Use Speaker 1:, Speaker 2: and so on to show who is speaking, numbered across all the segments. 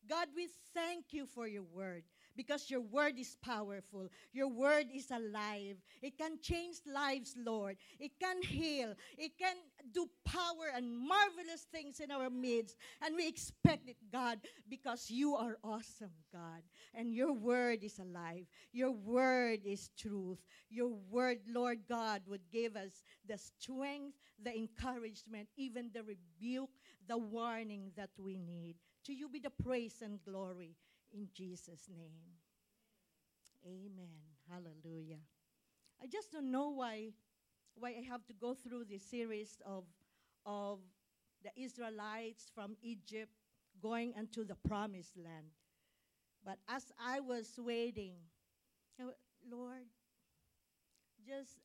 Speaker 1: God, we thank you for your word because your word is powerful. Your word is alive. It can change lives, Lord. It can heal. It can do power and marvelous things in our midst. And we expect it, God, because you are awesome, God. And your word is alive. Your word is truth. Your word, Lord God, would give us the strength, the encouragement, even the rebuke, the warning that we need. To you be the praise and glory in Jesus' name. Amen. Hallelujah. I just don't know why I have to go through this series of the Israelites from Egypt going into the promised land. But as I was waiting, Lord, just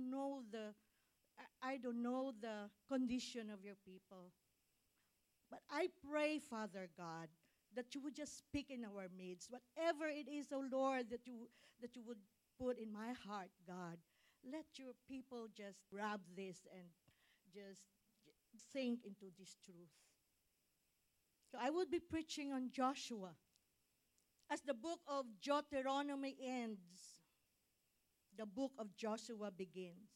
Speaker 1: I don't know the condition of your people. But I pray, Father God, that you would just speak in our midst. Whatever it is, oh Lord, that you would put in my heart, God. Let your people just grab this and just sink into this truth. So I will be preaching on Joshua. As the book of Deuteronomy ends, the book of Joshua begins.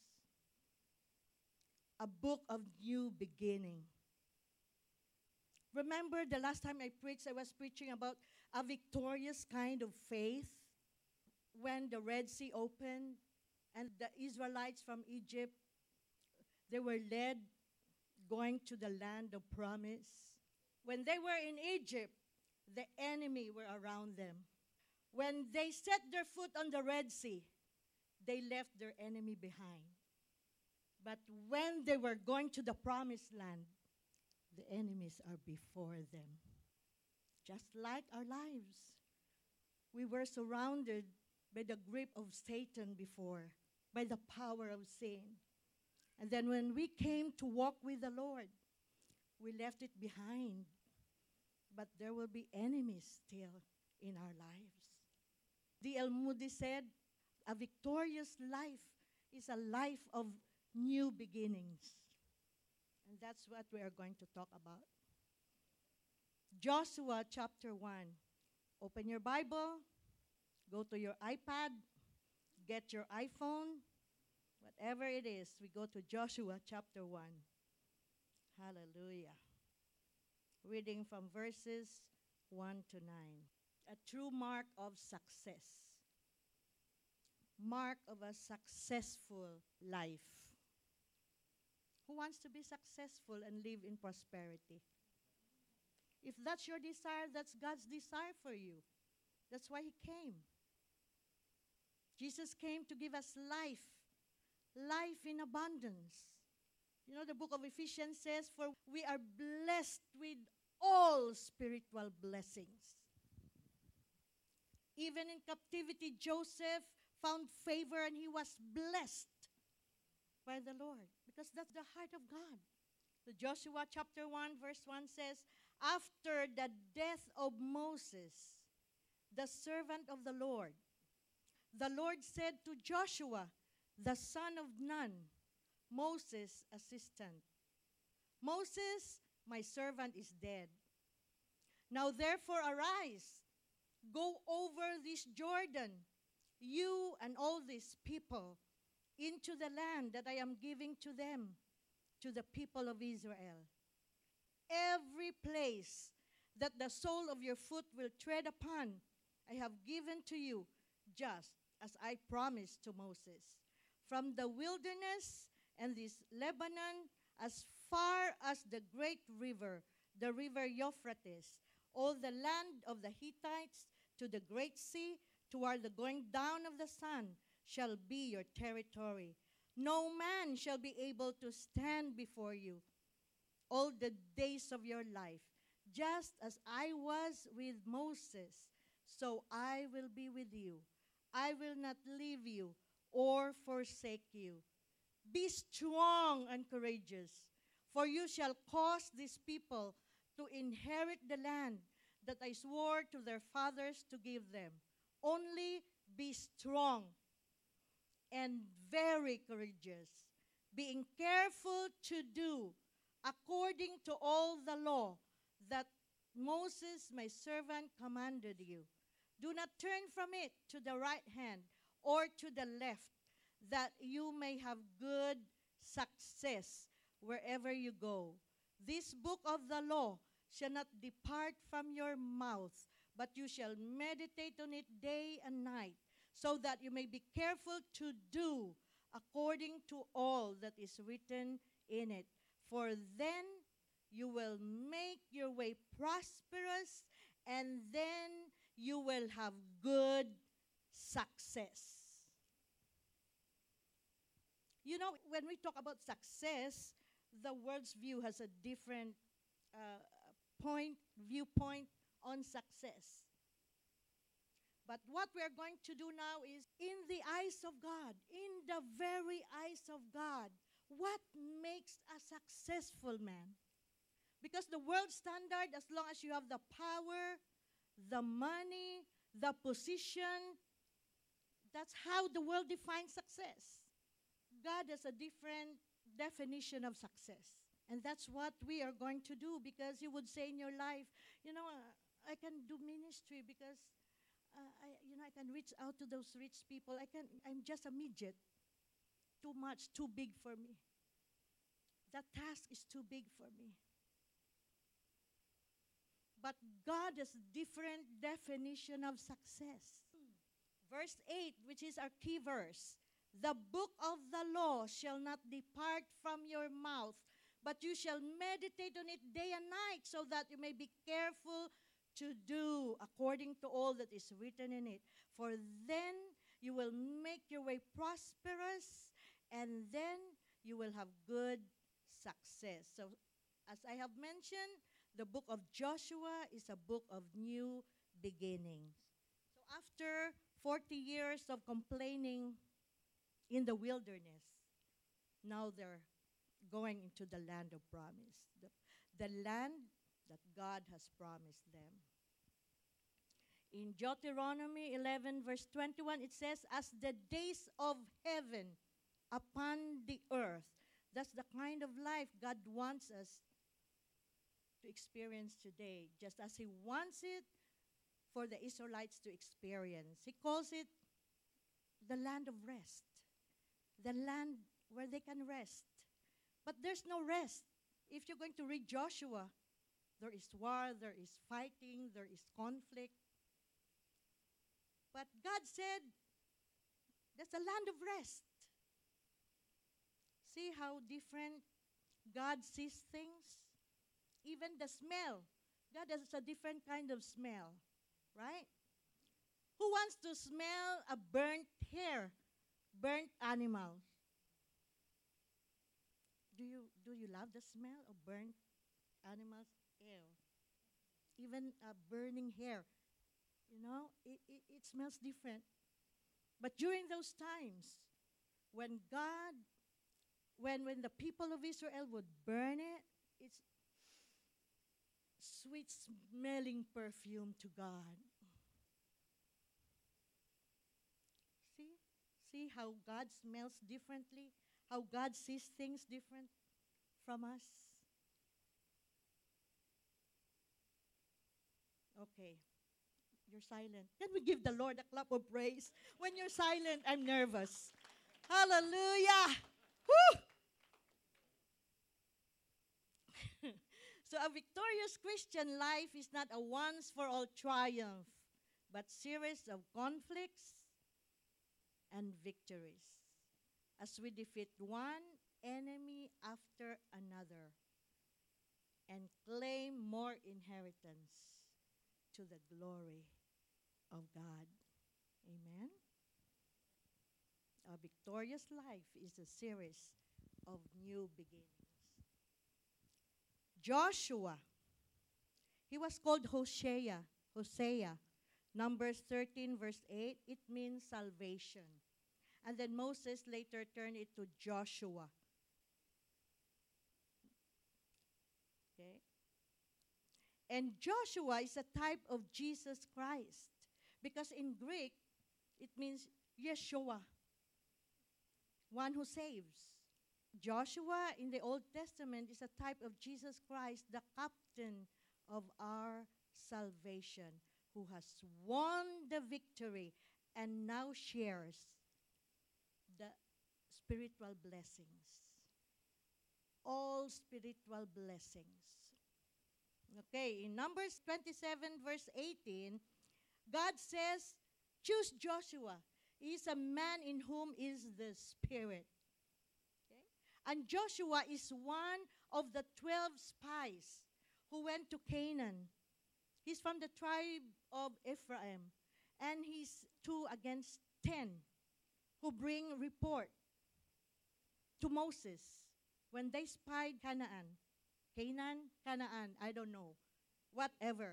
Speaker 1: A book of new beginning. Remember the last time I preached, I was preaching about a victorious kind of faith when the Red Sea opened and the Israelites from Egypt, they were led going to the land of promise. When they were in Egypt, the enemy were around them. When they set their foot on the Red Sea, they left their enemy behind. But when they were going to the promised land, the enemies are before them. Just like our lives. We were surrounded by the grip of Satan before, by the power of sin. And then when we came to walk with the Lord, we left it behind. But there will be enemies still in our lives. D.L. Moody said, a victorious life is a life of new beginnings. And that's what we are going to talk about. Joshua chapter 1. Open your Bible, go to your iPad, get your iPhone, whatever it is, we go to Joshua chapter 1. Hallelujah. Reading from verses 1 to 9. A true mark of success. Mark of a successful life. Who wants to be successful and live in prosperity? If that's your desire, that's God's desire for you. That's why He came. Jesus came to give us life, life in abundance. You know, the book of Ephesians says, for we are blessed with all spiritual blessings. Even in captivity, Joseph found favor and he was blessed by the Lord, because that's the heart of God. So Joshua chapter 1 verse 1 says, after the death of Moses, the servant of the Lord said to Joshua, the son of Nun, Moses' assistant, Moses, my servant is dead. Now therefore arise, go over this Jordan, you and all these people, into the land that I am giving to them, to the people of Israel. Every place that the sole of your foot will tread upon, I have given to you, just as I promised to Moses. From the wilderness and this Lebanon, as far as the great river, the river Euphrates, all the land of the Hittites, to the great sea, toward the going down of the sun, shall be your territory. No man shall be able to stand before you all the days of your life. Just as I was with Moses, so I will be with you. I will not leave you or forsake you. Be strong and courageous, for you shall cause these people to inherit the land that I swore to their fathers to give them. Only be strong and very courageous, being careful to do according to all the law that Moses, my servant, commanded you. Do not turn from it to the right hand or to the left, that you may have good success wherever you go. This book of the law shall not depart from your mouth, but you shall meditate on it day and night, so that you may be careful to do according to all that is written in it. For then you will make your way prosperous, and then you will have good success. You know, when we talk about success, the world's view has a different uh, viewpoint on success. But what we are going to do now is, in the eyes of God, in the very eyes of God, what makes a successful man? Because the world standard, as long as you have the power, the money, the position, that's how the world defines success. God has a different definition of success. And that's what we are going to do, because you would say in your life, I can do ministry because I can reach out to those rich people. I'm just a midget. Too much, too big for me. That task is too big for me. But God has different definition of success. Verse 8, which is our key verse. The book of the law shall not depart from your mouth, but you shall meditate on it day and night, so that you may be careful to do according to all that is written in it. For then you will make your way prosperous, and then you will have good success. So, as I have mentioned, the book of Joshua is a book of new beginnings. So after 40 years of complaining in the wilderness, now they're going into the land of promise, the land that God has promised them. In Deuteronomy 11, verse 21, it says, as the days of heaven upon the earth. That's the kind of life God wants us to experience today, just as He wants it for the Israelites to experience. He calls it the land of rest, the land where they can rest. But there's no rest. If you're going to read Joshua, there is war, there is fighting, there is conflict. But God said, that's a land of rest. See how different God sees things? Even the smell. God has a different kind of smell, right? Who wants to smell a burnt hair, burnt animal? Do you love the smell of burnt animals? Ew. Even burning hair, it smells different. But during those times, when the people of Israel would burn it, it's sweet smelling perfume to God. See how God smells differently, how God sees things different from us. Okay, you're silent. Can we give the Lord a clap of praise? When you're silent, I'm nervous. Hallelujah! Woo! So a victorious Christian life is not a once-for-all triumph, but series of conflicts and victories as we defeat one enemy after another and claim more inheritance to the glory of God. Amen? A victorious life is a series of new beginnings. Joshua, he was called Hosea. Numbers 13, verse 8, it means salvation. And then Moses later turned it to Joshua. Okay? And Joshua is a type of Jesus Christ, because in Greek, it means Yeshua, one who saves. Joshua in the Old Testament is a type of Jesus Christ, the captain of our salvation, who has won the victory and now shares the spiritual blessings. All spiritual blessings. Okay, in Numbers 27, verse 18, God says, choose Joshua. He is a man in whom is the Spirit. Okay? And Joshua is one of the 12 spies who went to Canaan. He's from the tribe of Ephraim. And he's 2 against 10 who bring report to Moses when they spied Canaan. Canaan, I don't know. Whatever.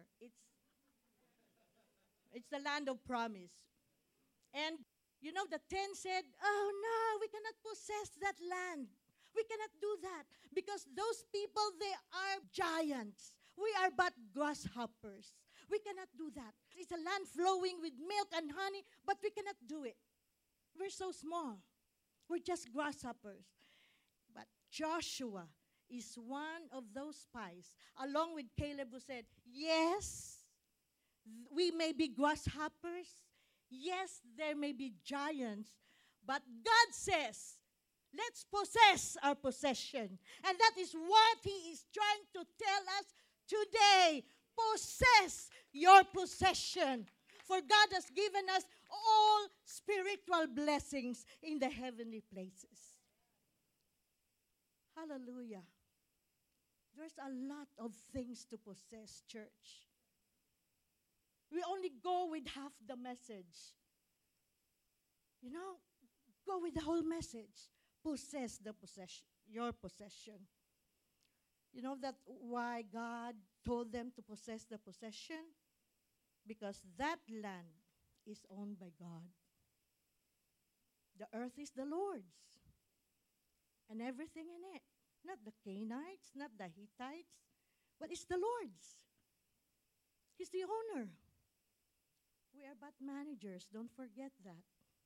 Speaker 1: It's the land of promise. And you know, the 10 said, oh no, we cannot possess that land. We cannot do that because those people, they are giants. We are but grasshoppers. We cannot do that. It's a land flowing with milk and honey, but we cannot do it. We're so small. We're just grasshoppers. But Joshua is one of those spies, along with Caleb, who said, yes, we may be grasshoppers. Yes, there may be giants. But God says, let's possess our possession. And that is what He is trying to tell us today. Possess your possession. For God has given us all spiritual blessings in the heavenly places. Hallelujah. There's a lot of things to possess, church. We only go with half the message. You know, go with the whole message. Possess the possession, your possession. You know that why God told them to possess the possession? Because that land is owned by God. The earth is the Lord's. And everything in it. Not the Canaanites, not the Hittites, but it's the Lord's. He's the owner. We are but managers. Don't forget that.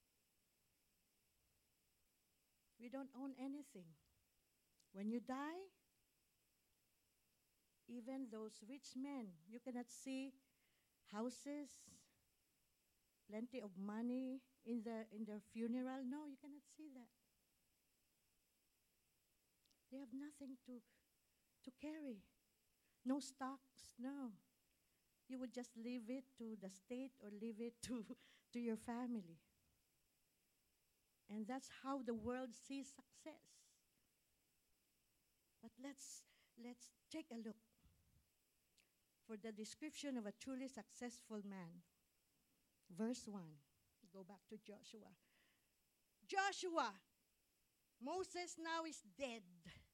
Speaker 1: We don't own anything. When you die, even those rich men, you cannot see houses, plenty of money in their funeral. No, you cannot see that. They have nothing to carry. No stocks, no. You would just leave it to the state or leave it to your family. And that's how the world sees success. But let's take a look for the description of a truly successful man. Verse 1. Go back to Joshua. Joshua, Moses now is dead.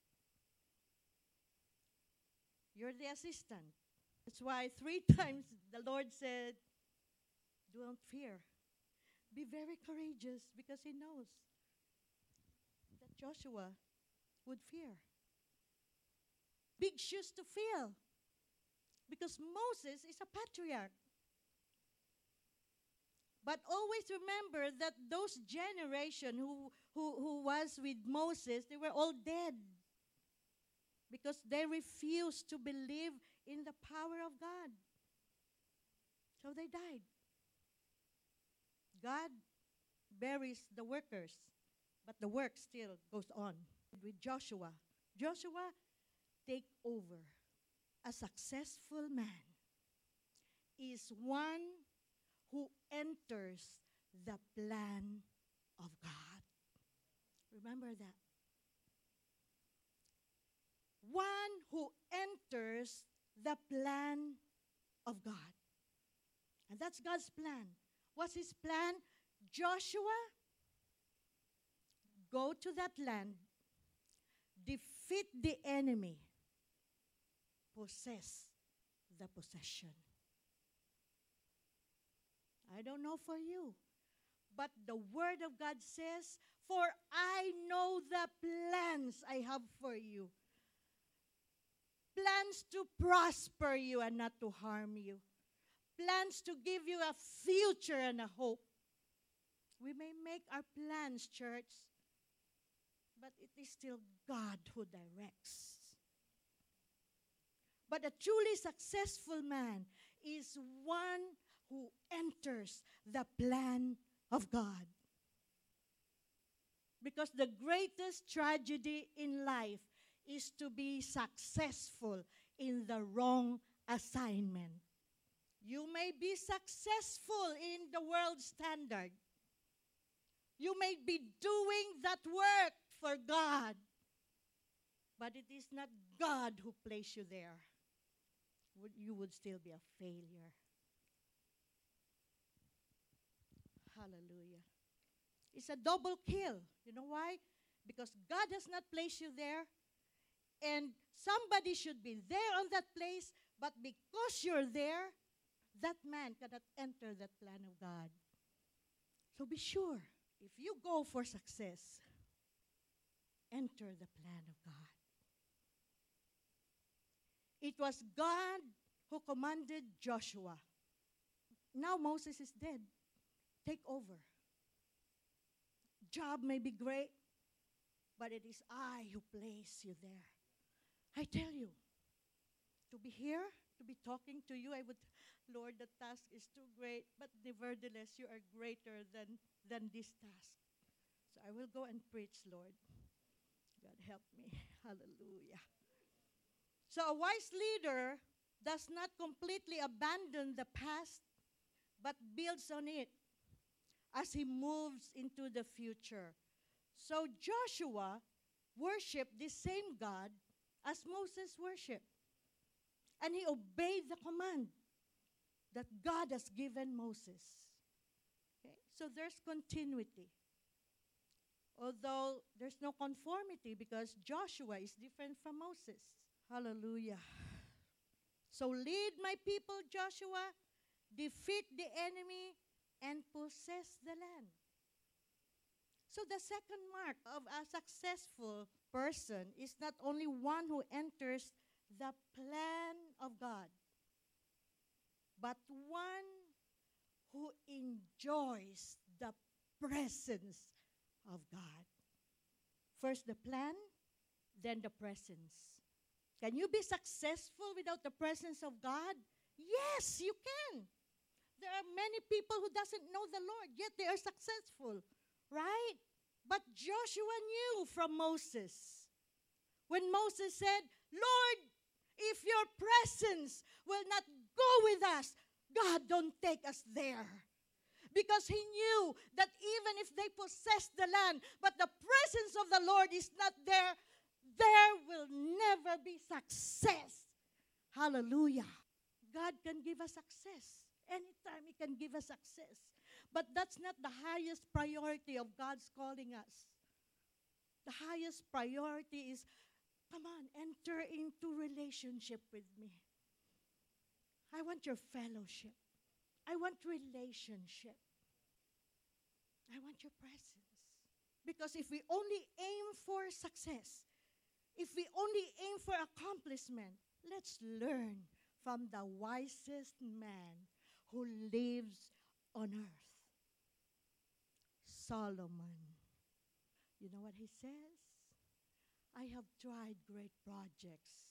Speaker 1: You're the assistant. That's why 3 times the Lord said, don't fear. Be very courageous, because He knows that Joshua would fear. Big shoes to fill, because Moses is a patriarch. But always remember that those generation who was with Moses, they were all dead, because they refused to believe in the power of God. So they died. God buries the workers, but the work still goes on. With Joshua, Joshua take over. A successful man is one who enters the plan of God. Remember that. One who enters the plan of God. And that's God's plan. What's His plan? Joshua, go to that land, defeat the enemy, possess the possession. I don't know for you, but the Word of God says, for I know the plans I have for you. Plans to prosper you and not to harm you. Plans to give you a future and a hope. We may make our plans, church, but it is still God who directs. But a truly successful man is one who enters the plan of God. Because the greatest tragedy in life is to be successful in the wrong assignment. You may be successful in the world standard. You may be doing that work for God, but it is not God who placed you there. You would still be a failure. Hallelujah. It's a double kill. You know why? Because God has not placed you there, and somebody should be there on that place, but because you're there, that man cannot enter that plan of God. So be sure, if you go for success, enter the plan of God. It was God who commanded Joshua. Now Moses is dead. Take over. Job may be great, but it is I who place you there. I tell you, to be here, to be talking to you, I would, Lord, the task is too great, but nevertheless, you are greater than this task. So I will go and preach, Lord. God help me. Hallelujah. So a wise leader does not completely abandon the past, but builds on it as he moves into the future. So Joshua worshiped the same God as Moses worshiped. And he obeyed the command that God has given Moses. Okay? So there's continuity. Although there's no conformity because Joshua is different from Moses. Hallelujah. So lead my people, Joshua, defeat the enemy, and possess the land. So the second mark of a successful person is not only one who enters the plan of God, but one who enjoys the presence of God. First the plan, then the presence. Can you be successful without the presence of God? Yes, you can. There are many people who doesn't know the Lord, yet they are successful, right? But Joshua knew from Moses. When Moses said, Lord, if your presence will not go with us, God, don't take us there. Because he knew that even if they possess the land, but the presence of the Lord is not there, there will never be success. Hallelujah. God can give us success. Anytime he can give us success. But that's not the highest priority of God's calling us. The highest priority is, come on, enter into relationship with me. I want your fellowship. I want relationship. I want your presence. Because if we only aim for success, if we only aim for accomplishment, let's learn from the wisest man who lives on earth, Solomon. You know what he says? I have tried great projects.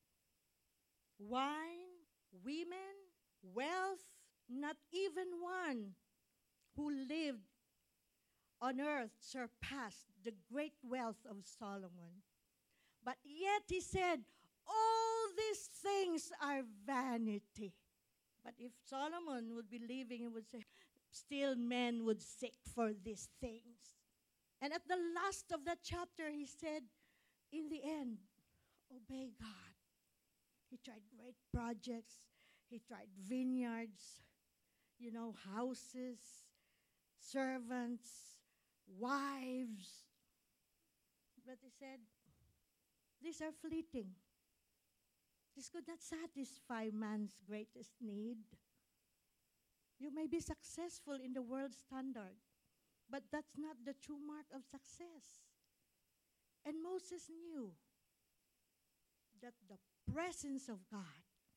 Speaker 1: Wine, women, wealth, not even one who lived on earth surpassed the great wealth of Solomon. But yet he said, all these things are vanity. But if Solomon would be living, he would say, still men would seek for these things. And at the last of that chapter, he said, in the end, obey God. He tried great projects. He tried vineyards, houses, servants, wives. But he said, these are fleeting. This could not satisfy man's greatest need. You may be successful in the world standard, but that's not the true mark of success. And Moses knew that the presence of God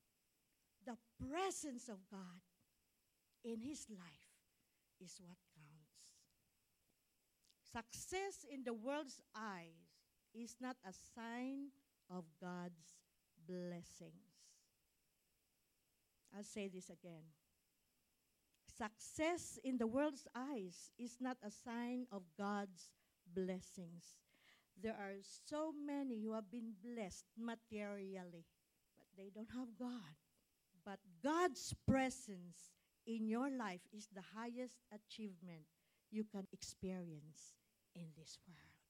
Speaker 1: in his life is what counts. Success in the world's eyes is not a sign of God's blessings. I'll say this again. Success in the world's eyes is not a sign of God's blessings. There are so many who have been blessed materially, but they don't have God. But God's presence in your life is the highest achievement you can experience in this world.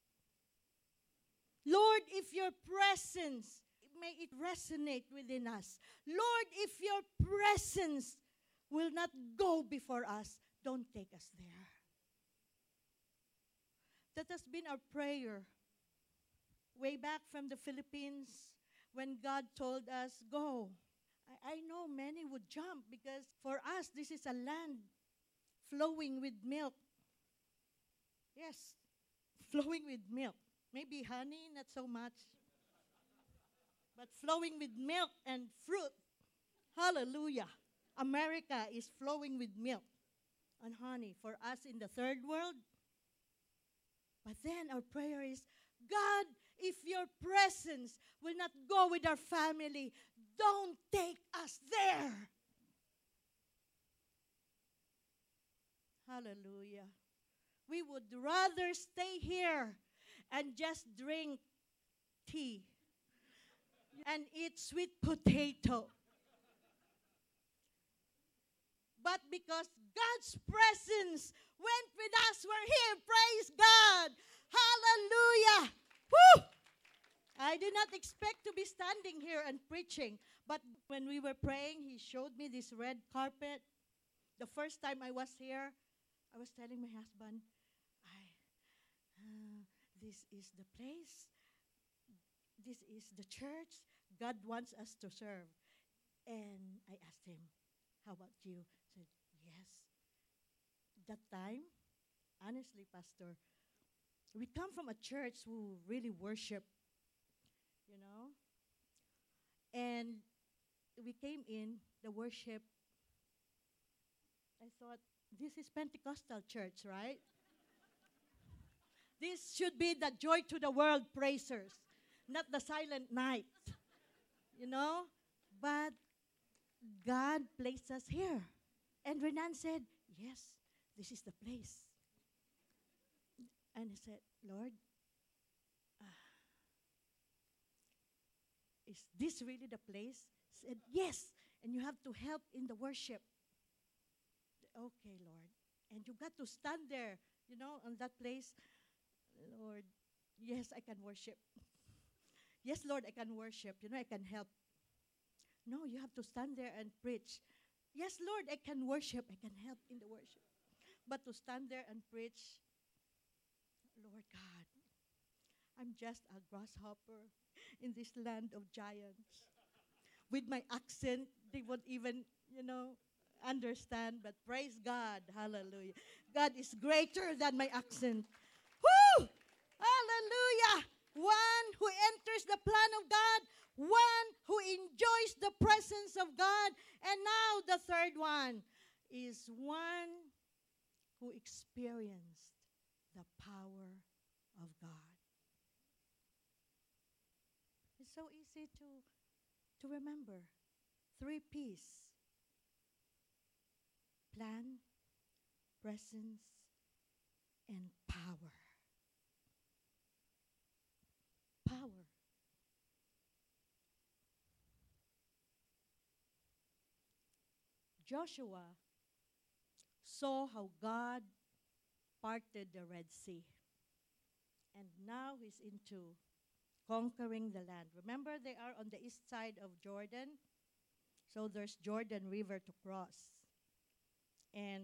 Speaker 1: Lord, if your presence, may it resonate within us. Lord, if your presence will not go before us, don't take us there. That has been our prayer way back from the Philippines when God told us, go. I know many would jump because for us, this is a land flowing with milk. Yes, flowing with milk. Maybe honey, not so much. But flowing with milk and fruit. Hallelujah. America is flowing with milk and honey for us in the third world. But then our prayer is, God, if your presence will not go with our family, don't take us there. Hallelujah. We would rather stay here and just drink tea and eat sweet potato. But because God's presence went with us, we're here. Praise God. Hallelujah. Woo! I did not expect to be standing here and preaching. But when we were praying, he showed me this red carpet. The first time I was here, I was telling my husband, this is the place. This is the church. God wants us to serve. And I asked him, how about you? He said, yes. That time, honestly, Pastor, we come from a church who really worship, you know. And we came in, the worship. I thought, this is Pentecostal church, right? This should be the joy to the world praisers, not the silent night, you know. But God placed us here. And Renan said, yes, this is the place. And he said, Lord, is this really the place? He said, yes, and you have to help in the worship. Okay, Lord. And you got to stand there, you know, on that place. Lord, yes, I can worship. Yes, Lord, I can worship. You know, I can help. No, you have to stand there and preach. Yes, Lord, I can worship. I can help in the worship. But to stand there and preach, Lord God, I'm just a grasshopper in this land of giants. With my accent, they won't even, you know, understand. But praise God. Hallelujah. God is greater than my accent. Woo! Hallelujah! One who enters the plan of God, one who enjoys the presence of God, and now the third one is one who experienced the power of God. It's so easy to remember. 3 P's. Plan, presence, and power. Power. Joshua saw how God parted the Red Sea. And now he's into conquering the land. Remember, they are on the east side of Jordan. So there's Jordan River to cross. And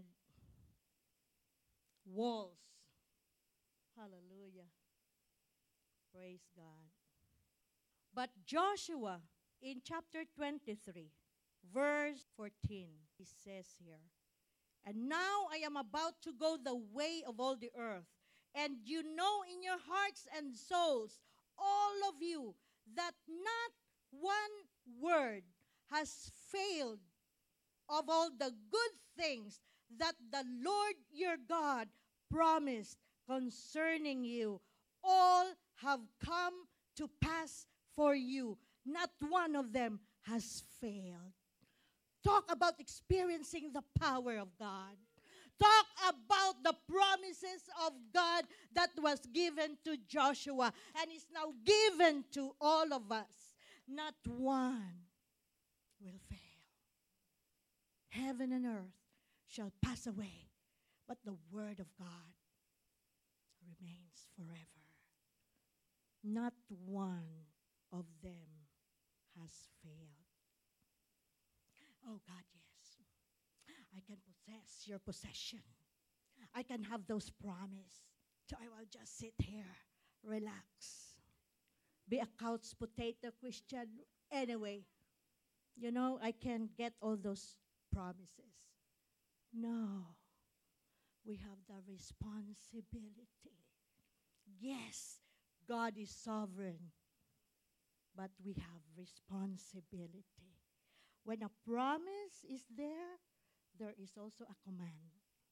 Speaker 1: walls. Hallelujah. Praise God. But Joshua, in chapter 23, verse 14, he says here, and now I am about to go the way of all the earth, and you know in your hearts and souls, all of you, that not one word has failed of all the good things that the Lord your God promised concerning you. All have come to pass for you. Not one of them has failed. Talk about experiencing the power of God. Talk about the promises of God that was given to Joshua and is now given to all of us. Not one will fail. Heaven and earth shall pass away, but the word of God remains forever. Not one of them has failed. Oh God, yes. I can possess your possession. I can have those promises. So I will just sit here, relax, be a couch potato Christian. Anyway, I can get all those promises. No, we have the responsibility. Yes, God is sovereign, but we have responsibility. When a promise is there is also a command.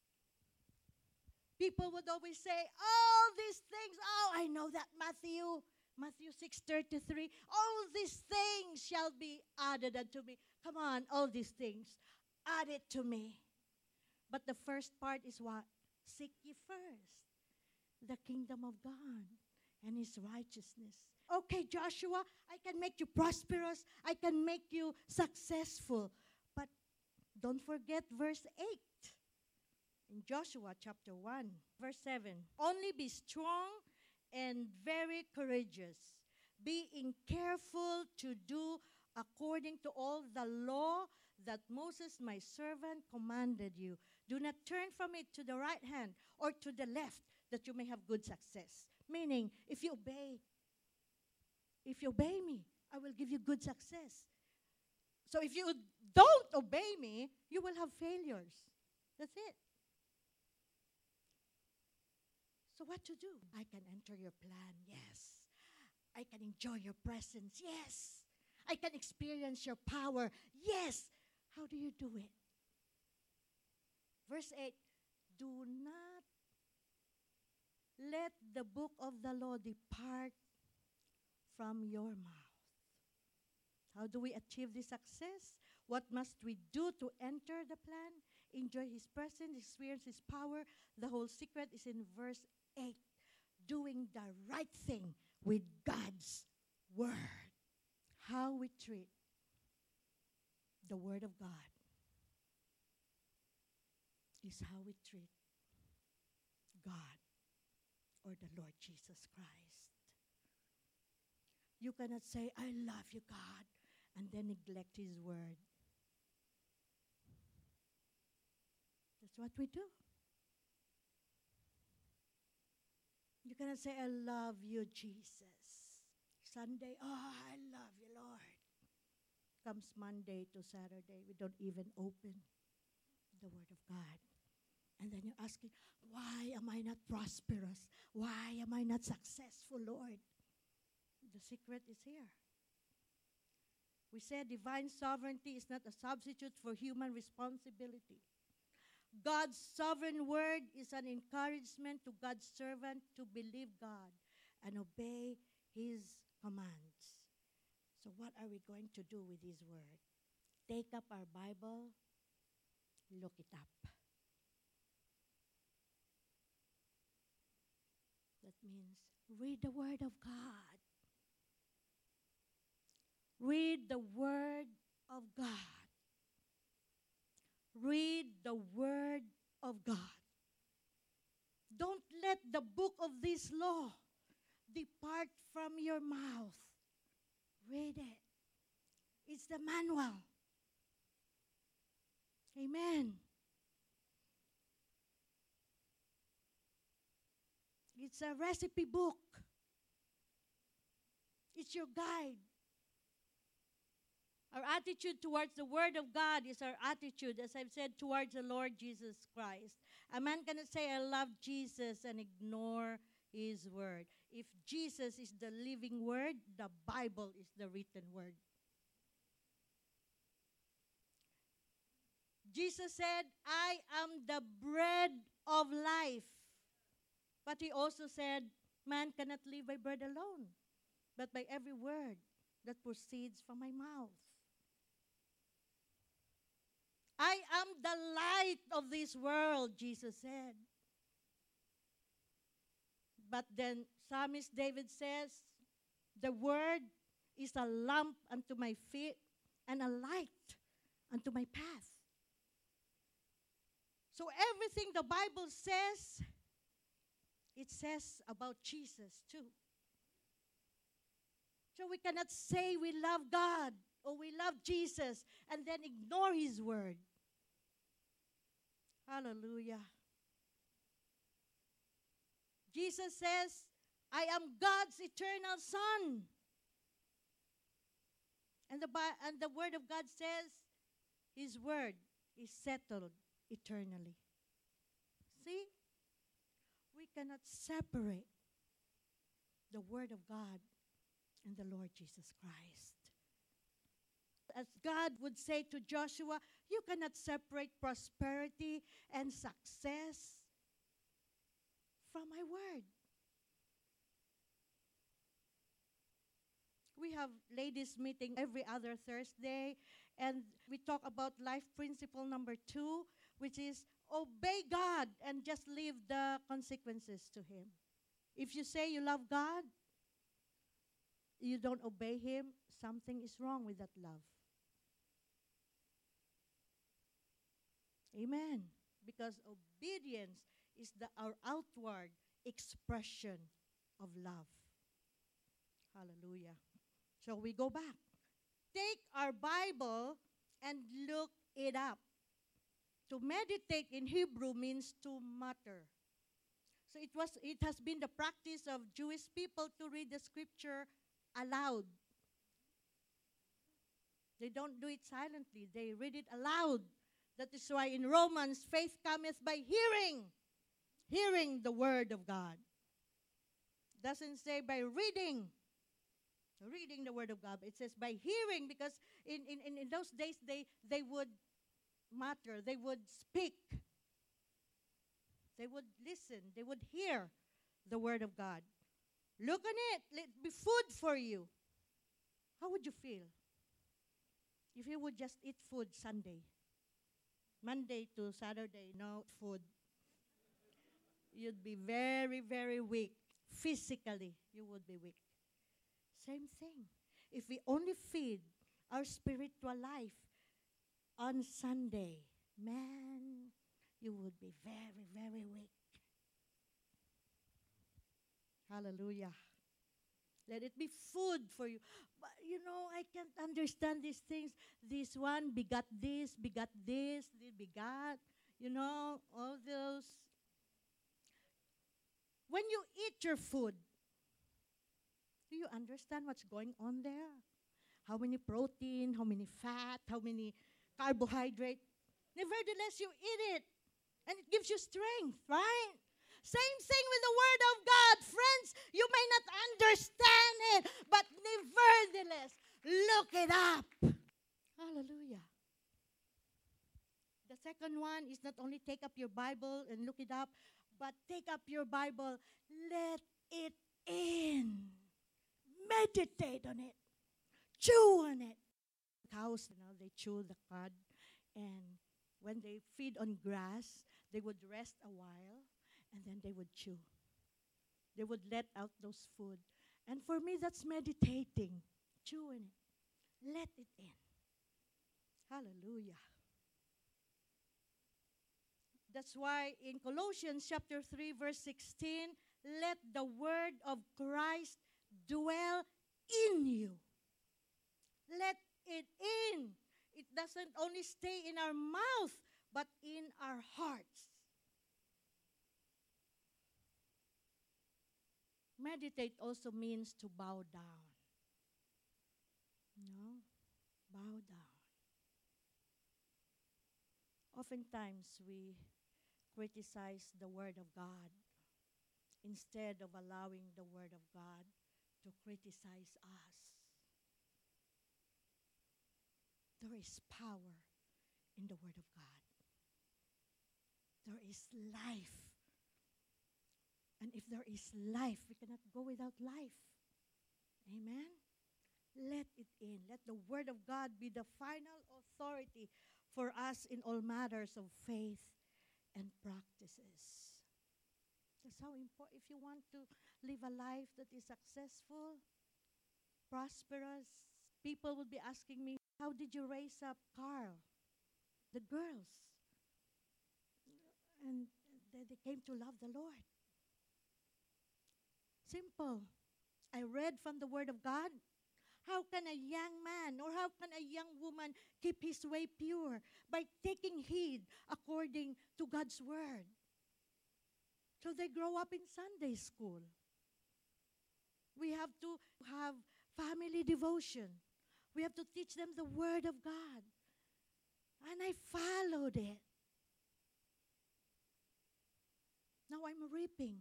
Speaker 1: People would always say, all these things, I know that Matthew 6:33, all these things shall be added unto me. Come on, all these things, add it to me. But the first part is what? Seek ye first the kingdom of God and his righteousness. Okay, Joshua, I can make you prosperous. I can make you successful. But don't forget verse 8. In Joshua chapter 1, verse 7. Only be strong and very courageous, being careful to do according to all the law that Moses my servant commanded you. Do not turn from it to the right hand or to the left, that you may have good success. Meaning, if you obey me, I will give you good success. So if you don't obey me, you will have failures. That's it. So what to do? I can enter your plan, yes. I can enjoy your presence, yes. I can experience your power, yes. How do you do it? Verse 8, do not let the book of the law depart from your mouth. How do we achieve this success? What must we do to enter the plan? Enjoy his presence, experience his power. The whole secret is in verse 8. Doing the right thing with God's word. How we treat the word of God is how we treat God or the Lord Jesus Christ. You cannot say, I love you, God, and then neglect his word. That's what we do. You cannot say, I love you, Jesus. Sunday, I love you, Lord. Comes Monday to Saturday, we don't even open the word of God. And then you're asking, why am I not prosperous? Why am I not successful, Lord? The secret is here. We said divine sovereignty is not a substitute for human responsibility. God's sovereign word is an encouragement to God's servant to believe God and obey his commands. So what are we going to do with his word? Take up our Bible, look it up. That means read the word of God. Read the word of God. Read the word of God. Don't let the book of this law depart from your mouth. Read it. It's the manual. Amen. It's a recipe book. It's your guide. Our attitude towards the Word of God is our attitude, as I've said, towards the Lord Jesus Christ. A man cannot say, I love Jesus and ignore his word. If Jesus is the living word, the Bible is the written word. Jesus said, I am the bread of life. But he also said, man cannot live by bread alone, but by every word that proceeds from my mouth. I am the light of this world, Jesus said. But then Psalmist David says, the word is a lamp unto my feet and a light unto my path. So everything the Bible says, it says about Jesus too. So we cannot say we love God or we love Jesus and then ignore His word. Hallelujah. Jesus says, I am God's eternal Son. And the word of God says, His word is settled eternally. See? We cannot separate the word of God and the Lord Jesus Christ. As God would say to Joshua, you cannot separate prosperity and success from my word. We have ladies meeting every other Thursday, and we talk about life principle number 2, which is obey God and just leave the consequences to Him. If you say you love God, you don't obey Him, something is wrong with that love. Amen. Because obedience is our outward expression of love. Hallelujah. So we go back. Take our Bible and look it up. To meditate in Hebrew means to mutter. So it has been the practice of Jewish people to read the scripture aloud. They don't do it silently. They read it aloud. That is why in Romans, faith cometh by hearing the word of God. Doesn't say by reading the word of God. It says by hearing, because in those days they would mutter, they would speak. They would listen, they would hear the word of God. Look on it, let it be food for you. How would you feel if you would just eat food Sunday? Monday to Saturday, no food. You'd be very, very weak. Physically, you would be weak. Same thing. If we only feed our spiritual life on Sunday, man, you would be very, very weak. Hallelujah. Let it be food for you. But, I can't understand these things. This one begot this, they begot, all those. When you eat your food, do you understand what's going on there? How many protein, how many fat, how many carbohydrate? Nevertheless, you eat it, and it gives you strength, right? Same thing with the Word of God. Friends, you may not understand it, but nevertheless, look it up. Hallelujah. The second one is not only take up your Bible and look it up, but take up your Bible, let it in. Meditate on it. Chew on it. Cows, they chew the cud, and when they feed on grass, they would rest a while, and then they would chew. They would let out those food. And for me, that's meditating. Chewing it. Let it in. Hallelujah. That's why in Colossians chapter 3, verse 16, let the word of Christ dwell in you. Let it in. It doesn't only stay in our mouth, but in our hearts. Meditate also means to bow down. Bow down. Oftentimes we criticize the Word of God instead of allowing the Word of God to criticize us. There is power in the Word of God. There is life. And if there is life, we cannot go without life. Amen? Let it in. Let the Word of God be the final authority for us in all matters of faith and practices. That's how important. If you want to live a life that is successful, prosperous, people would be asking me, how did you raise up Carl, the girls? And they came to love the Lord. Simple. I read from the Word of God. How can a young man or how can a young woman keep his way pure? By taking heed according to God's Word. So they grow up in Sunday school. We have to have family devotion. We have to teach them the Word of God. And I followed it. Now I'm reaping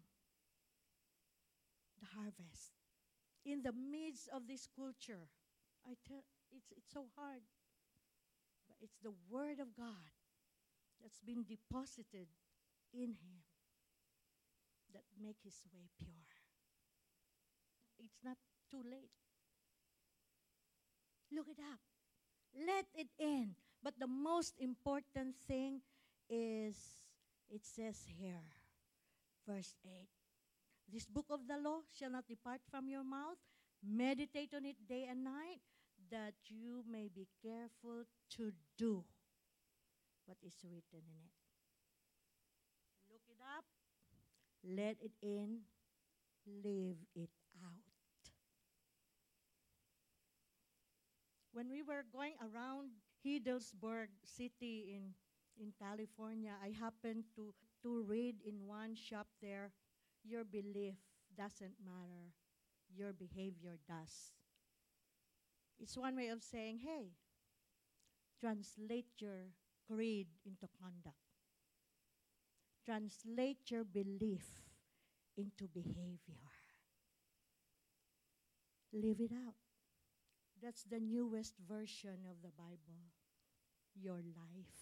Speaker 1: the harvest. In the midst of this culture, it's so hard. But it's the Word of God that's been deposited in him that make his way pure. It's not too late. Look it up. Let it in. But the most important thing is, it says here, verse 8. This book of the law shall not depart from your mouth. Meditate on it day and night, that you may be careful to do what is written in it. Look it up. Let it in. Live it out. When we were going around Healdsburg City in California, I happened to read in one shop there, your belief doesn't matter, your behavior does. It's one way of saying, hey, translate your creed into conduct. Translate your belief into behavior. Live it out. That's the newest version of the Bible, your life.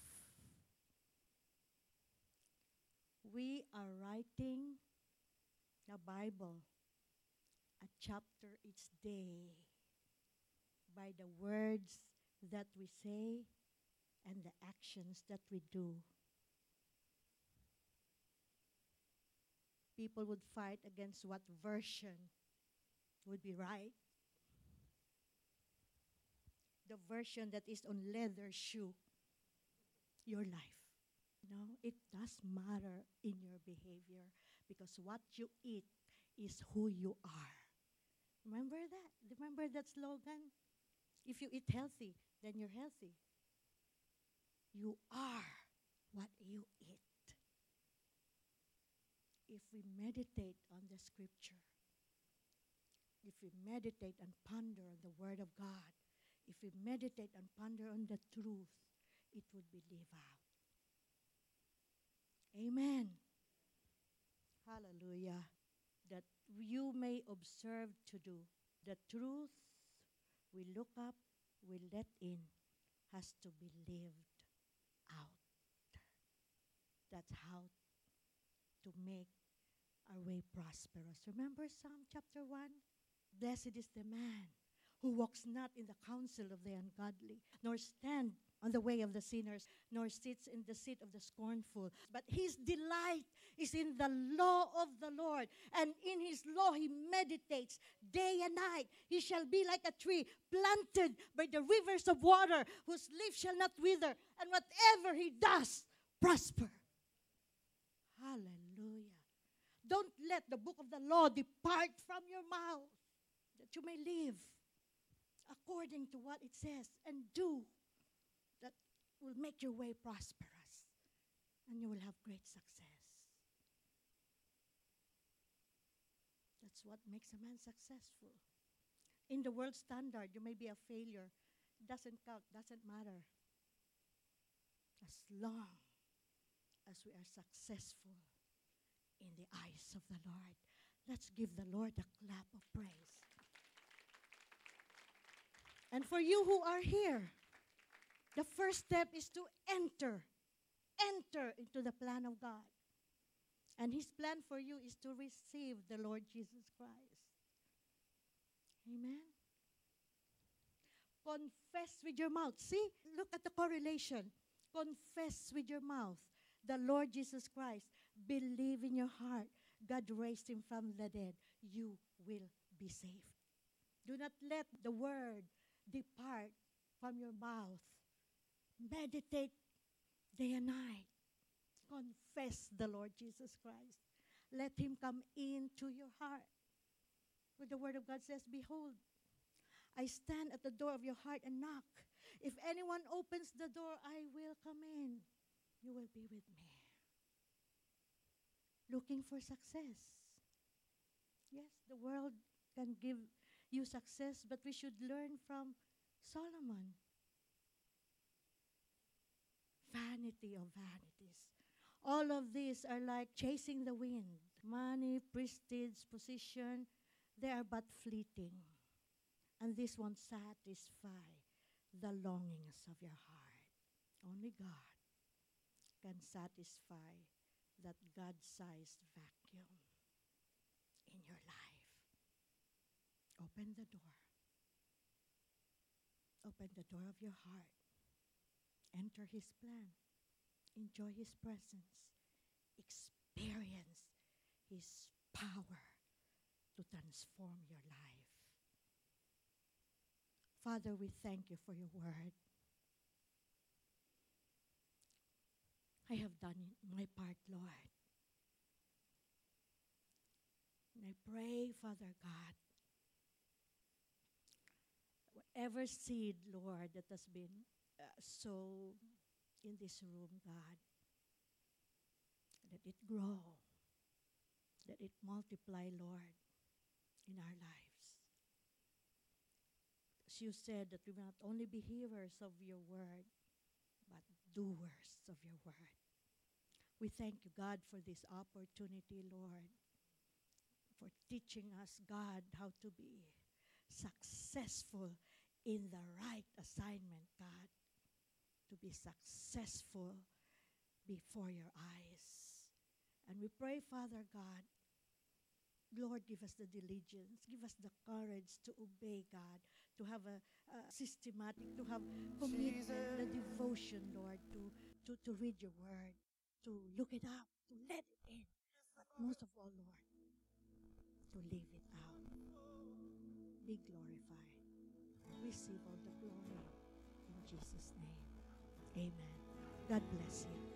Speaker 1: We are writing the Bible, a chapter each day, by the words that we say and the actions that we do. People would fight against what version would be right. The version that is on leather shoe, your life. No, it does matter in your behavior, because what you eat is who you are. Remember that? Remember that slogan? If you eat healthy, then you're healthy. You are what you eat. If we meditate on the scripture, if we meditate and ponder on the Word of God, if we meditate and ponder on the truth, it would be lived out. Amen. Hallelujah. That you may observe to do. The truth we look up, we let in, has to be lived out. That's how to make our way prosperous. Remember Psalm chapter 1? Blessed is the man who walks not in the counsel of the ungodly, nor stand on the way of the sinners, nor sits in the seat of the scornful. But his delight is in the law of the Lord, and in his law he meditates day and night. He shall be like a tree planted by the rivers of water, whose leaf shall not wither, and whatever he does, prosper. Hallelujah. Don't let the book of the law depart from your mouth, that you may live according to what it says, and do that will make your way prosperous, and you will have great success. That's what makes a man successful. In the world standard, you may be a failure. Doesn't count, doesn't matter. As long as we are successful in the eyes of the Lord. Let's give the Lord a clap of praise. And for you who are here, the first step is to enter into the plan of God. And his plan for you is to receive the Lord Jesus Christ. Amen. Confess with your mouth. See, look at the correlation. confess with your mouth the Lord Jesus Christ, believe in your heart God raised him from the dead, you will be saved. Do not let the word depart from your mouth. Meditate day and night. Confess the Lord Jesus Christ. Let him come into your heart. For the word of God says, behold, I stand at the door of your heart and knock. If anyone opens the door, I will come in. You will be with me. Looking for success. Yes, the world can give you success, but we should learn from Solomon. Vanity of vanities. All of these are like chasing the wind. Money, prestige, position, they are but fleeting. And this won't satisfy the longings of your heart. Only God can satisfy that God-sized vacuum in your life. Open the door. Open the door of your heart. Enter his plan. Enjoy his presence. Experience his power to transform your life. Father, we thank you for your word. I have done my part, Lord. And I pray, Father God, whatever seed, Lord, that has been sown in this room, God, let it grow, let it multiply, Lord, in our lives. As you said that we will not only be hearers of your word, but doers of your word. We thank you, God, for this opportunity, Lord, for teaching us, God, how to be successful in the right assignment, God, to be successful before your eyes. And we pray, Father God, Lord, give us the diligence, give us the courage to obey, God, to have a systematic, to have commitment, the devotion, Lord, to read your word, to look it up, to let it in. But most of all, Lord, to live it out. Be glorified. Receive all the glory in Jesus' name. Amen. God bless you.